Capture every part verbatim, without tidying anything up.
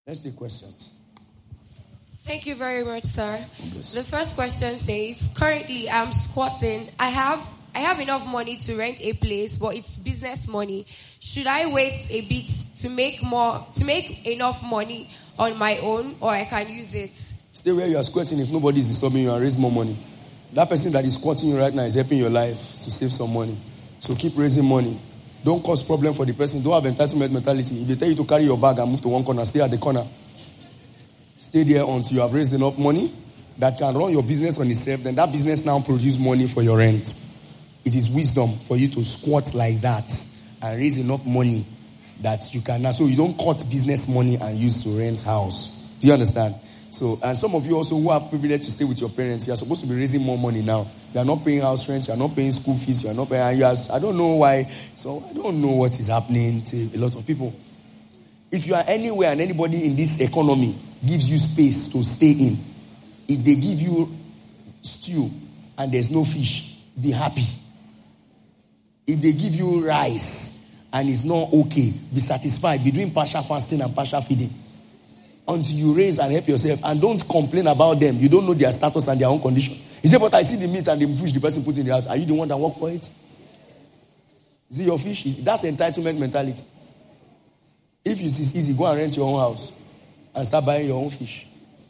Let's take questions. Thank you very much, sir. The first question says, currently I'm squatting. I have I have enough money to rent a place, but it's business money. Should I wait a bit to make more to make enough money on my own, or I can use it? Stay where you are squatting if nobody is disturbing you and raise more money. That person that is squatting you right now is helping your life to save some money. So keep raising money. Don't cause problem for the person. Don't have entitlement mentality. If they tell you to carry your bag and move to one corner, stay at the corner. Stay there until you have raised enough money that can run your business on itself. Then that business now produce money for your rent. It is wisdom for you to squat like that and raise enough money that you can now. So you don't cut business money and use to rent house. Do you understand? So, and some of you also who have privilege to stay with your parents, you are supposed to be raising more money now. You are not paying house rent, you are not paying school fees, you are not paying. You are, I don't know why. So I don't know what is happening to a lot of people. If you are anywhere and anybody in this economy gives you space to stay in, if they give you stew and there's no fish, be happy. If they give you rice and it's not okay, be satisfied. Be doing partial fasting and partial feeding until you raise and help yourself, and don't complain about them. You don't know their status and their own condition. You say, but I see the meat and the fish the person put in the house. Are you the one that work for it? Is it your fish? That's entitlement mentality. If it is easy, go and rent your own house and start buying your own fish.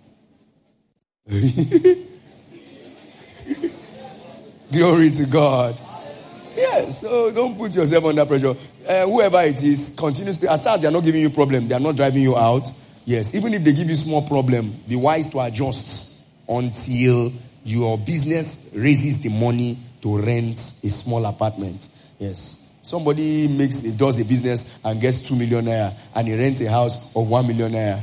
Glory to God. Yes, so don't put yourself under pressure. Uh, whoever it is, continues to, as they are not giving you problem, they are not driving you out. Yes, even if they give you small problem, be wise to adjust until your business raises the money to rent a small apartment. Yes. Somebody makes does a business and gets two million naira and he rents a house of one million naira.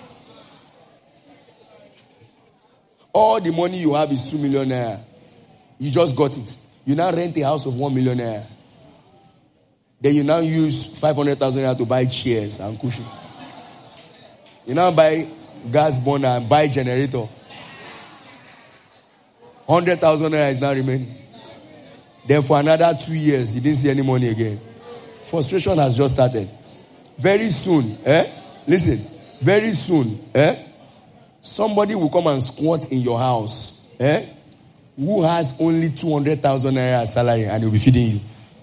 All the money you have is two million naira. You just got it. You now rent a house of one million naira. Then you now use five hundred thousand naira to buy chairs and cushion. You now buy gas burner and buy generator. one hundred thousand naira is now remaining. Then for another two years, you didn't see any money again. Frustration has just started. Very soon, eh? Listen, very soon, eh? Somebody will come and squat in your house, eh? Who has only two hundred thousand naira salary and he'll be feeding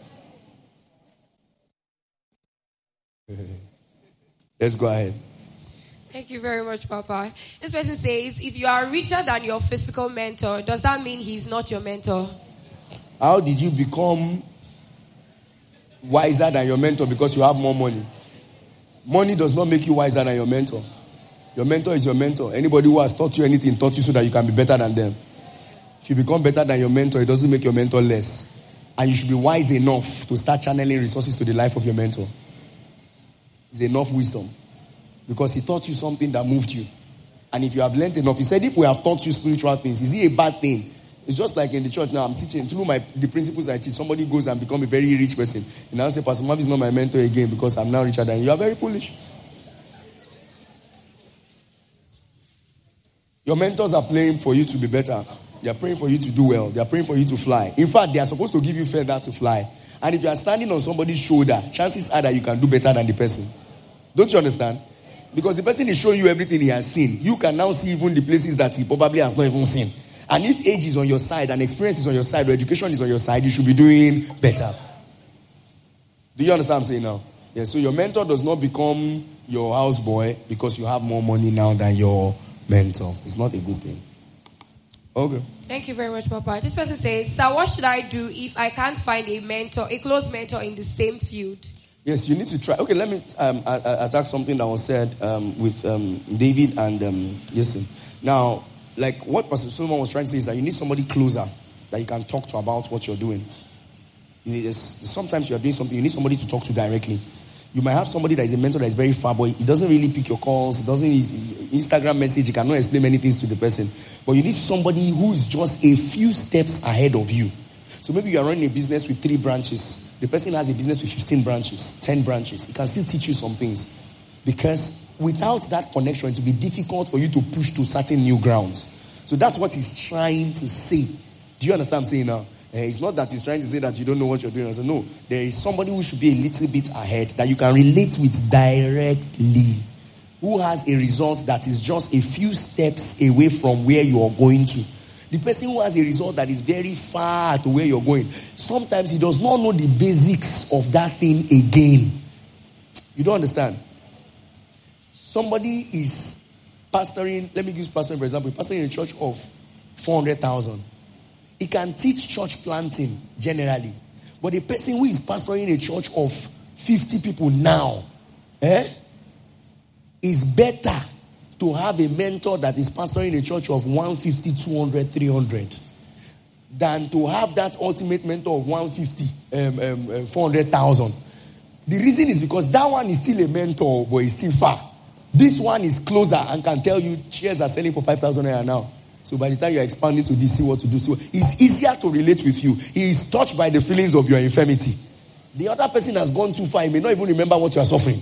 you. Let's go ahead. Thank you very much, Papa. This person says, if you are richer than your physical mentor, does that mean he's not your mentor? How did you become wiser than your mentor because you have more money? Money does not make you wiser than your mentor. Your mentor is your mentor. Anybody who has taught you anything taught you so that you can be better than them. If you become better than your mentor, it doesn't make your mentor less. And you should be wise enough to start channeling resources to the life of your mentor. It's enough wisdom. Because he taught you something that moved you. And if you have learned enough, he said, if we have taught you spiritual things, is it a bad thing? It's just like in the church now, I'm teaching, through my the principles I teach, somebody goes and become a very rich person. And I say, Pastor Mavi is not my mentor again because I'm now richer than you. You are very foolish. Your mentors are praying for you to be better. They are praying for you to do well. They are praying for you to fly. In fact, they are supposed to give you feather to fly. And if you are standing on somebody's shoulder, chances are that you can do better than the person. Don't you understand? Because the person is showing you everything he has seen. You can now see even the places that he probably has not even seen. And if age is on your side and experience is on your side or education is on your side, you should be doing better. Do you understand what I'm saying now? Yeah, so your mentor does not become your houseboy because you have more money now than your mentor. It's not a good thing. Okay. Thank you very much, Papa. This person says, sir, what should I do if I can't find a mentor, a close mentor in the same field? Yes, you need to try. Okay, let me um, attack something that was said um, with um, David and um, Jason. Now, like what Pastor Solomon was trying to say is that you need somebody closer that you can talk to about what you're doing. You need, sometimes you are doing something, you need somebody to talk to directly. You might have somebody that is a mentor that is very far, but he doesn't really pick your calls. He doesn't Instagram message. He cannot explain many things to the person. But you need somebody who is just a few steps ahead of you. So maybe you are running a business with three branches. The person has a business with fifteen branches, ten branches. He can still teach you some things. Because without that connection, it will be difficult for you to push to certain new grounds. So that's what he's trying to say. Do you understand what I'm saying now? Uh, it's not that he's trying to say that you don't know what you're doing. I said, no, there is somebody who should be a little bit ahead that you can relate with directly. who has a result that is just a few steps away from where you are going to. The person who has a result that is very far to where you're going, sometimes he does not know the basics of that thing again. You don't understand? Somebody is pastoring, let me use pastoring for example, pastoring in a church of four hundred thousand. He can teach church planting generally. But the person who is pastoring a church of fifty people now, eh, is better to have a mentor that is pastoring a church of one fifty, two hundred, three hundred than to have that ultimate mentor of one fifty, um, um, um, four hundred thousand. The reason is because that one is still a mentor, but he's still far. This one is closer and can tell you chairs are selling for five thousand naira now. So by the time you're expanding to this, see what to do. So it's easier to relate with you. He is touched by the feelings of your infirmity. The other person has gone too far. He may not even remember what you are suffering.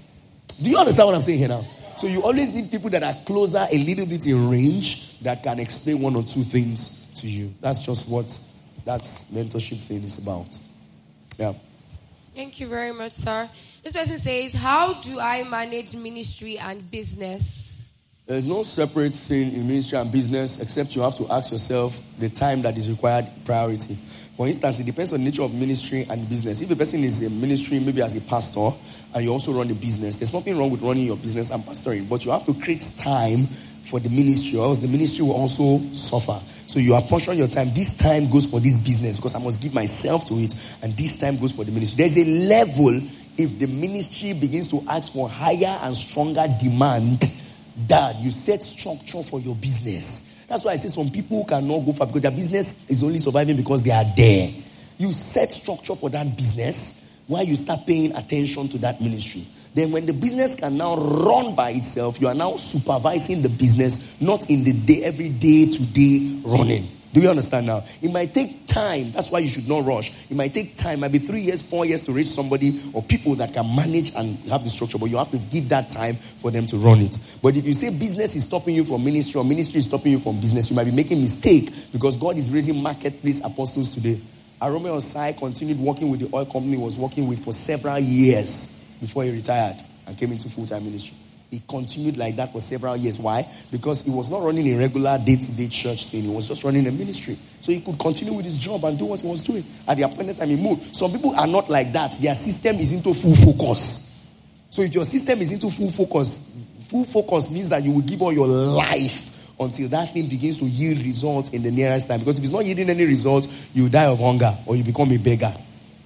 Do you understand what I'm saying here now? So you always need people that are closer a little bit in range that can explain one or two things to you. That's just what that mentorship thing is about. Yeah. Thank you very much, sir. This person says, how do I manage ministry and business? There's no separate thing in ministry and business except you have to ask yourself the time that is required priority. For instance, it depends on the nature of ministry and business. If a person is in ministry, maybe as a pastor, and you also run a business, there's nothing wrong with running your business and pastoring, but you have to create time for the ministry, or else the ministry will also suffer. So you apportion your time. This time goes for this business because I must give myself to it, and this time goes for the ministry. There's a level if the ministry begins to ask for higher and stronger demand that you set structure for your business. That's why I say some people cannot go far because their business is only surviving because they are there. You set structure for that business while you start paying attention to that ministry. Then when the business can now run by itself, you are now supervising the business, not in the day, every day to day running. Do you understand now? It might take time. That's why you should not rush. It might take time, maybe three years, four years to reach somebody or people that can manage and have the structure. But you have to give that time for them to run it. But if you say business is stopping you from ministry or ministry is stopping you from business, you might be making a mistake because God is raising marketplace apostles today. Arome Osai continued working with the oil company he was working with for several years before he retired and came into full-time ministry. He continued like that for several years. Why? Because he was not running a regular day-to-day church thing. He was just running a ministry. So he could continue with his job and do what he was doing. At the appointed time, he moved. Some people are not like that. Their system is into full focus. So if your system is into full focus, full focus means that you will give all your life until that thing begins to yield results in the nearest time. Because if it's not yielding any results, you die of hunger or you become a beggar.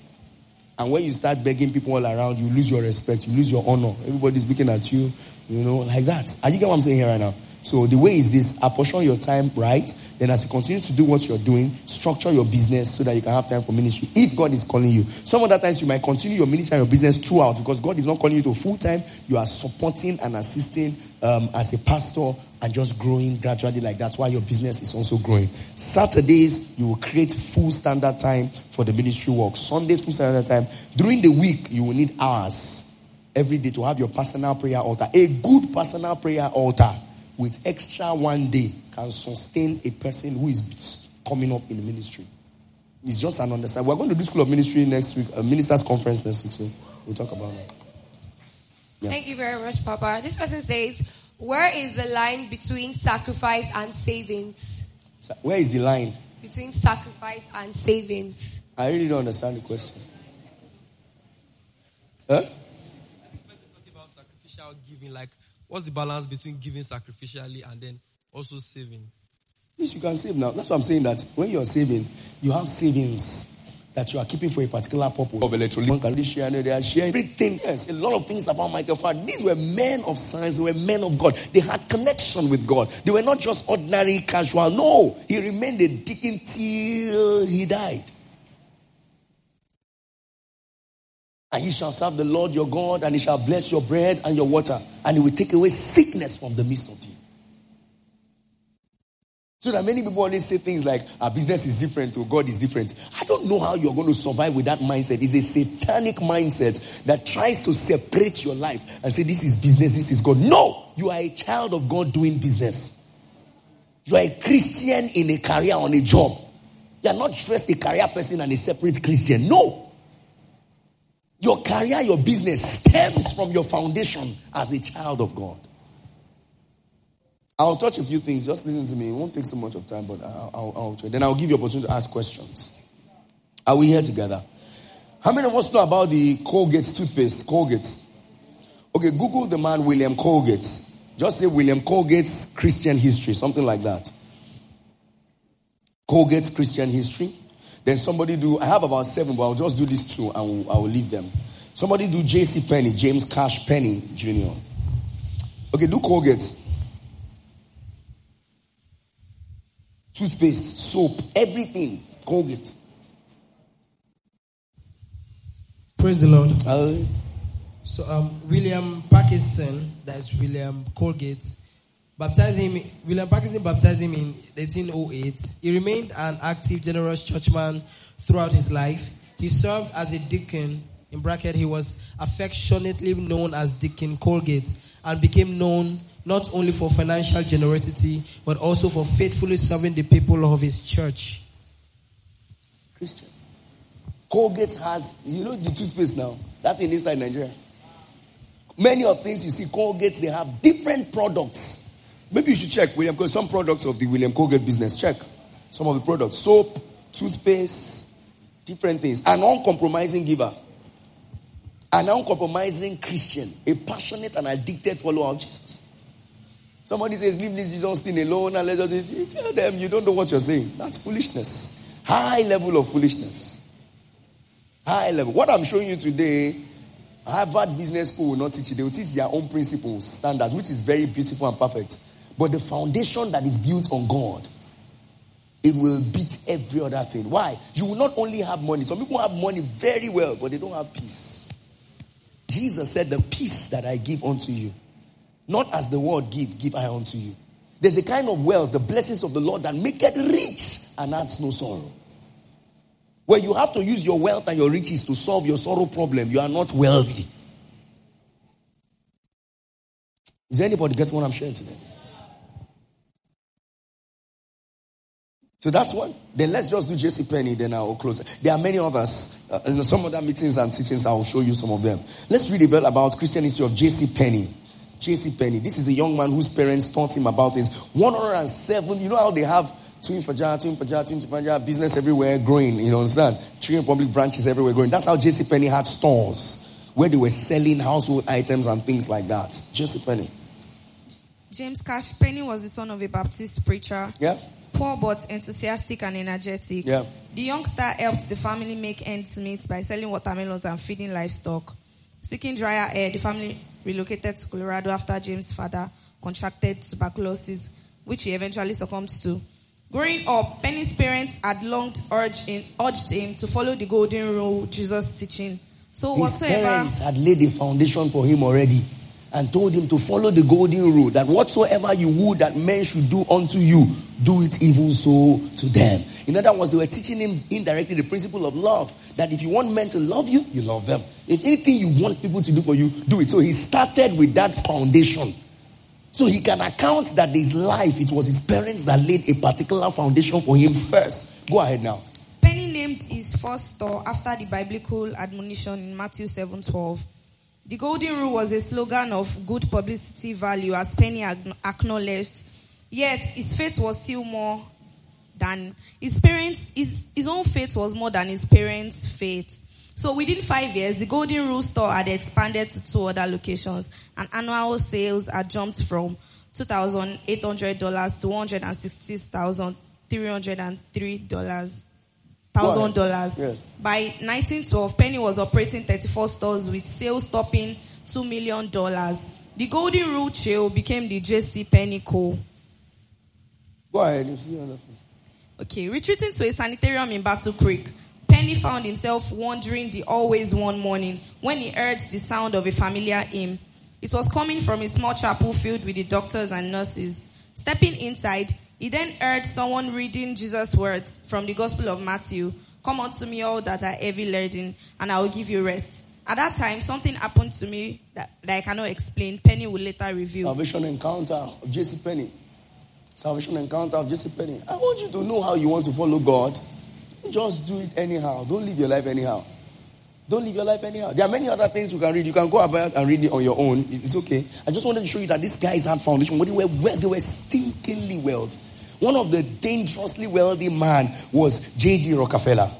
And when you start begging people all around, you lose your respect, you lose your honor. Everybody's looking at you, you know, like that. Are you get what I'm saying here right now? So the way is this: apportion your time right. Then as you continue to do what you're doing, structure your business so that you can have time for ministry. If God is calling you. Some other times you might continue your ministry and your business throughout because God is not calling you to full time. You are supporting and assisting um, as a pastor and just growing gradually like that while your business is also growing. Saturdays, you will create full standard time for the ministry work. Sundays, full standard time. During the week, you will need hours every day to have your personal prayer altar. A good personal prayer altar with extra one day can sustain a person who is coming up in the ministry. It's just an understanding. We're going to do School of Ministry next week, a ministers' conference next week, so we'll talk about that. Yeah. Thank you very much, Papa. This person says, where is the line between sacrifice and savings? Where is the line? Between sacrifice and savings. I really don't understand the question. Huh? Talking about sacrificial giving, like what's the balance between giving sacrificially and then also saving? Yes, you can save now. That's what I'm saying, that when you're saving, you have savings that you are keeping for a particular purpose. Of electrolyte, can share, they are sharing everything else. A lot of things about Michael Fard. These were men of science, they were men of God. They had connection with God. They were not just ordinary, casual. No, he remained a deacon till he died. And you shall serve the Lord your God, and he shall bless your bread and your water, and he will take away sickness from the midst of you. So that many people always say things like, our business is different or God is different. I don't know how you're going to survive with that mindset. It's a satanic mindset that tries to separate your life and say, this is business, this is God. No, you are a child of God doing business. You are a Christian in a career, on a job. You are not just a career person and a separate Christian. No. Your career, your business stems from your foundation as a child of God. I'll touch a few things. Just listen to me. It won't take so much of time, but I'll, I'll, I'll try. Then I'll give you opportunity to ask questions. Are we here together? How many of us know about the Colgate toothpaste? Colgate. Okay, Google the man William Colgate. Just say William Colgate's Christian history, something like that. Colgate's Christian history. Then somebody do, I have about seven, but I'll just do these two and I will leave them. Somebody do J C Penney, James Cash Penney Junior Okay, do Colgate. Toothpaste, soap, everything. Colgate. Praise the Lord. Hallelujah. So, um, William Parkinson, that's William Colgate, baptized him. William Parkinson baptized him in eighteen oh eight. He remained an active, generous churchman throughout his life. He served as a deacon. In bracket, he was affectionately known as Deacon Colgate, and became known not only for financial generosity, but also for faithfully serving the people of his church. Christian. Colgate has, you know the toothpaste now, that thing inside Nigeria. Many of things you see, Colgate, they have different products. Maybe you should check, William, because some products of the William Colgate business, check some of the products. Soap, toothpaste, different things. An uncompromising giver. An uncompromising Christian. A passionate and addicted follower of Jesus. Somebody says, leave this Jesus thing alone and let us tell them you don't know what you're saying. That's foolishness. High level of foolishness. High level. What I'm showing you today, Harvard Business School will not teach you. They will teach their own principles, standards, which is very beautiful and perfect. But the foundation that is built on God, it will beat every other thing. Why? You will not only have money. Some people have money very well, but they don't have peace. Jesus said, the peace that I give unto you, not as the world give, give I unto you. There's a kind of wealth, the blessings of the Lord that make it rich and adds no sorrow. Where you have to use your wealth and your riches to solve your sorrow problem, you are not wealthy. Is there anybody gets what I'm sharing today? So that's one. Then let's just do J C Penney, then I'll close. There are many others. Uh, in some other meetings and teachings, I will show you some of them. Let's read a bit about Christian history of J C Penney. J C Penney. This is the young man whose parents taught him about this. one hundred seven, you know how they have Twin Fajar, Twin Fajar, Twin Fajar, business everywhere growing, you know, understand? Chicken Republic branches everywhere growing. That's how J C Penney had stores where they were selling household items and things like that. J C Penney. James Cash Penney was the son of a Baptist preacher. Yeah. Poor but enthusiastic and energetic. Yeah. The youngster helped the family make ends meet by selling watermelons and feeding livestock. Seeking drier air, the family relocated to Colorado after James' father contracted tuberculosis, which he eventually succumbed to. Growing up, Penney's parents had long urged him, urged him to follow the golden rule Jesus' teaching. So His whatsoever parents had laid the foundation for him already and told him to follow the golden rule, that whatsoever you would that men should do unto you, do it even so to them. In other words, they were teaching him indirectly the principle of love, that if you want men to love you, you love them. If anything you want people to do for you, do it. So he started with that foundation. So he can account that his life, it was his parents that laid a particular foundation for him first. Go ahead now. Penney named his first store after the biblical admonition in Matthew seven twelve. The golden rule was a slogan of good publicity value, as Penney acknowledged. Yet his faith was still more than his parents. His, his own faith was more than his parents' faith. So within five years, the Golden Rule store had expanded to two other locations, and annual sales had jumped from two thousand eight hundred dollars to one hundred sixty thousand three hundred three dollars. Thousand dollars. Yes. By nineteen twelve, Penney was operating thirty-four stores with sales topping two million dollars. The Golden Rule Trail became the J C Penney Co. Go ahead. You see other things. Okay, retreating to a sanitarium in Battle Creek, Penney found himself wandering the always one morning when he heard the sound of a familiar hymn. It was coming from a small chapel filled with the doctors and nurses. Stepping inside, he then heard someone reading Jesus' words from the Gospel of Matthew. Come unto me, all that are heavy laden, and I will give you rest. At that time, something happened to me that, that I cannot explain. Penney will later reveal. Salvation encounter of J C Penney. Salvation encounter of J C Penney. I want you to know how you want to follow God. Just do it anyhow. Don't live your life anyhow. Don't live your life anyhow. There are many other things you can read. You can go about and read it on your own. It's okay. I just wanted to show you that these guys had foundation. They were, they were stinkingly wealthy. One of the dangerously wealthy man was J D Rockefeller.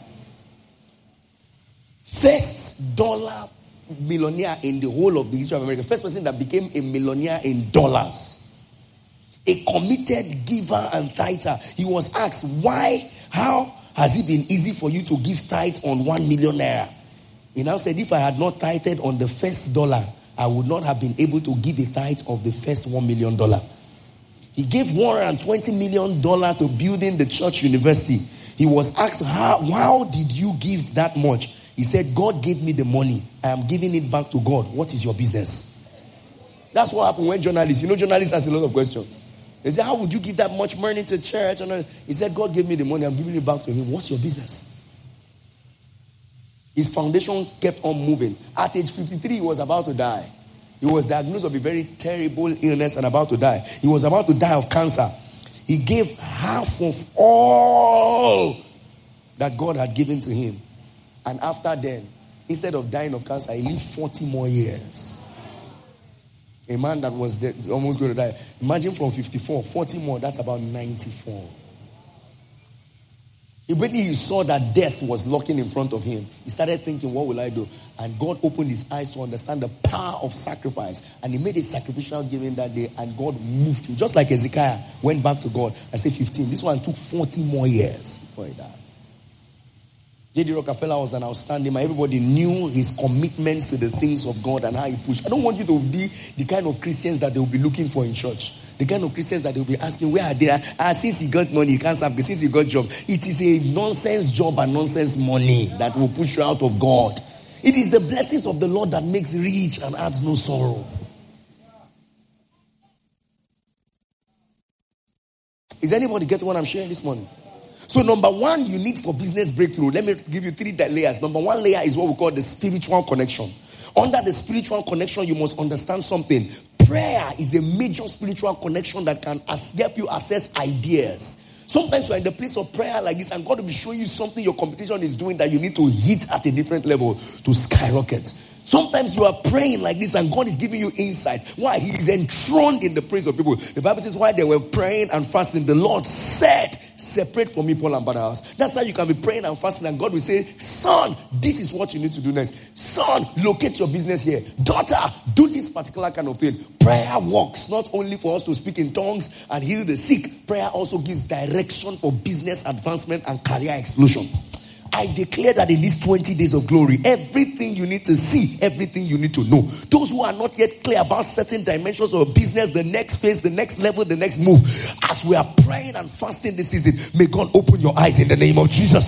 First dollar millionaire in the whole of the history of America. First person that became a millionaire in dollars. A committed giver and tither. He was asked, why, how has it been easy for you to give tithe on one million naira? He now said, if I had not tithed on the first dollar, I would not have been able to give a tithe of the first one million dollar. He gave one hundred twenty million dollars to building the church university. He was asked, how, how did you give that much? He said, God gave me the money. I am giving it back to God. What is your business? That's what happened when journalists, you know, journalists ask a lot of questions. They say, how would you give that much money to church? And he said, God gave me the money. I'm giving it back to him. What's your business? His foundation kept on moving. At age fifty-three, he was about to die. He was diagnosed with a very terrible illness and about to die. He was about to die of cancer. He gave half of all that God had given to him. And after then, instead of dying of cancer, he lived forty more years. A man that was dead, almost going to die. Imagine from fifty-four, forty more, that's about ninety-four. When he saw that death was looking in front of him, he started thinking, what will I do? And God opened his eyes to understand the power of sacrifice. And he made a sacrificial giving that day, and God moved him. Just like Hezekiah went back to God. I say fifteen. This one took forty more years before he died. J D Rockefeller was an outstanding man. Everybody knew his commitments to the things of God and how he pushed. I don't want you to be the kind of Christians that they will be looking for in church. The kind of Christians that they will be asking, where are they? Ah, since he got money, he can't serve. Since he got job. It is a nonsense job and nonsense money that will push you out of God. It is the blessings of the Lord that makes rich and adds no sorrow. Is anybody getting what I'm sharing this morning? So number one, you need for business breakthrough. Let me give you three layers. Number one layer is what we call the spiritual connection. Under the spiritual connection, you must understand something. Prayer is a major spiritual connection that can help you access ideas. Sometimes you're in the place of prayer like this, and God will be showing you something your competition is doing that you need to hit at a different level to skyrocket. Sometimes you are praying like this and God is giving you insight. Why? He is enthroned in the praise of people. The Bible says while they were praying and fasting, the Lord said, separate from me Paul and Barnabas. That's how you can be praying and fasting and God will say, son, this is what you need to do next. Son, locate your business here. Daughter, do this particular kind of thing. Prayer works not only for us to speak in tongues and heal the sick. Prayer also gives direction for business advancement and career explosion. I declare that in these twenty days of glory, everything you need to see, everything you need to know. Those who are not yet clear about certain dimensions of business, the next phase, the next level, the next move, as we are praying and fasting this season, may God open your eyes in the name of Jesus.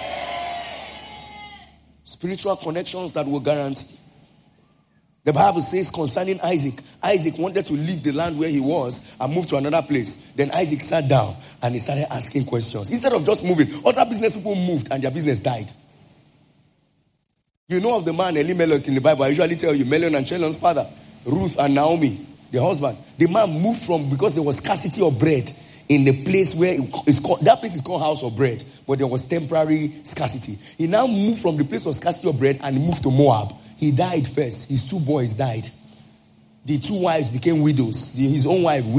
Spiritual connections that will guarantee. The Bible says concerning Isaac, Isaac wanted to leave the land where he was and move to another place. Then Isaac sat down and he started asking questions. Instead of just moving, other business people moved and their business died. You know of the man Elimelech in the Bible. I usually tell you, Melion and Chelon's father, Ruth and Naomi, the husband. The man moved from, because there was scarcity of bread in the place where it's called, that place is called House of Bread, but there was temporary scarcity. He now moved from the place of scarcity of bread and moved to Moab. He died first. His two boys died. The two wives became widows. The, his own wife